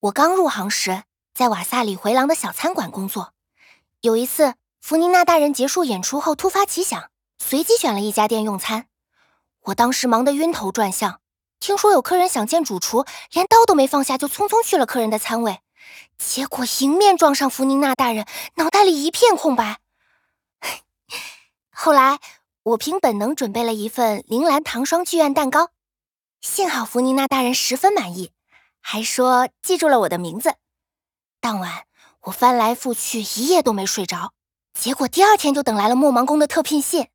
我刚入行时，在瓦萨里回廊的小餐馆工作。有一次，弗宁娜大人结束演出后突发奇想，随机选了一家店用餐。我当时忙得晕头转向，听说有客人想见主厨，连刀都没放下就匆匆去了客人的餐位，结果迎面撞上弗宁娜大人，脑袋里一片空白。后来，我凭本能准备了一份铃兰糖霜剧院蛋糕，幸好弗宁娜大人十分满意，还说记住了我的名字。当晚我翻来覆去一夜都没睡着，结果第二天就等来了莫芒宫的特聘信。